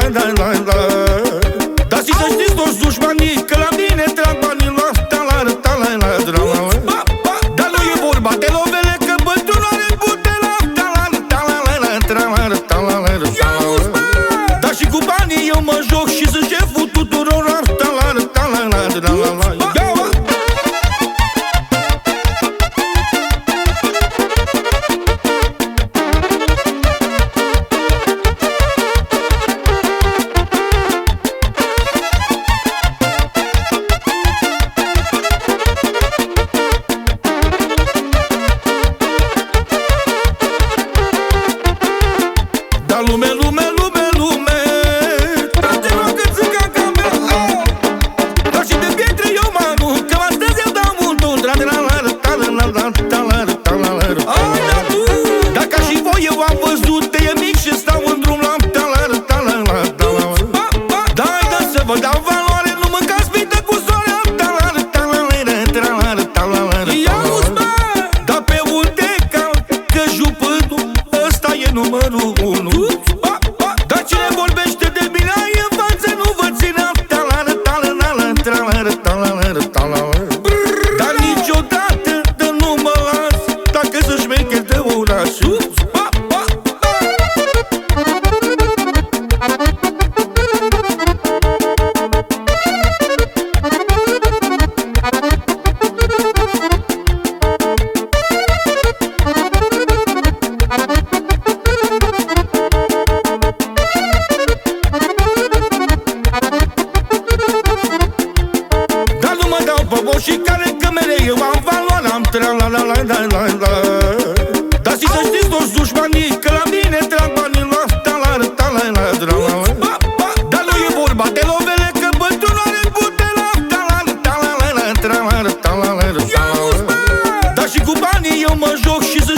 Dar și să știți toți dușmanii că la mine trag banii la talar, talar, talar. Dar nu e vorba de lovele că bătrânul are putere talar, talar, talar, talar. Dar și cu banii eu mă joc și sunt șeful tuturor talar, talar, talar. Lume, lume, lume, lume, trage-mă că țiganca mea. Dar și de pietre eu mă arunc, că astăzi eu dau mult un dar ca și voi eu am văzut de e mic și stau în drum la talar, talar, talar. Dai, da să vă dau valoare, nu mâncați mită cu soarea talar, talar, talar, talar. Ia-uzi, bă, dar pe unde cal, că jupâtul ăsta e numărul 1. Dar cine vorbește de mine în față nu vă ține talar, talar, talar, talar, talar. Dar niciodată de nu mă las dacă să șmecher de oraș. Și care că mereu am valoare, am tra-la-la-la-la-la-la. Dar și să știți toți dușmanii că la mine trag banii la talar, talar, talar. Dar nu e vorba de lovele că bătrânul are putere talar, talar, talar, talar. Dar și cu banii eu mă joc și sunt